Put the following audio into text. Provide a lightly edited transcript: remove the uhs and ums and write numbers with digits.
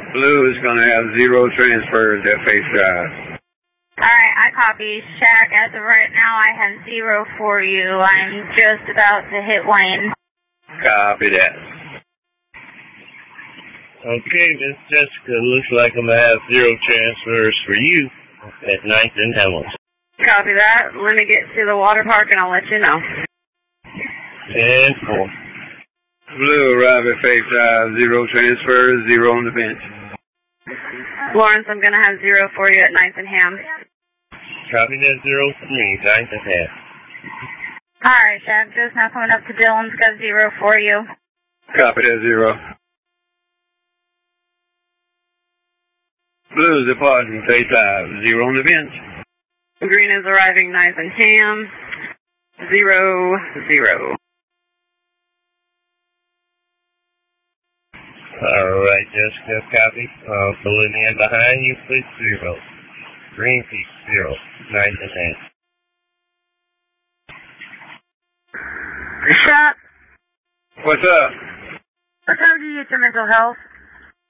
Blue is going to have 0 transfers at face drive. Alright, I copy. Shaq, as of right now, I have 0 for you. I'm just about to hit Wayne. Copy that. Okay, Miss Jessica, looks like I'm going to have 0 transfers for you at 9th and Hamilton. Copy that. Let me get to the water park and I'll let you know. 10-4. Blue arrive at face drive, 0 transfers, 0 on the bench. Lawrence, I'm going to have 0 for you at 9th and Ham. Copy that 0 for me, 9th and Ham. Alright, Shaq, just now coming up to Dylan's, got 0 for you. Copy that 0. Blue is departing face drive, 0 on the bench. Green is arriving 9th and Ham. 0, 0. Alright, Jessica, copy. Filling in behind you, please 0. Green peak, 0. 9th and Ham. Shaq, What's up? what time do you get your mental health?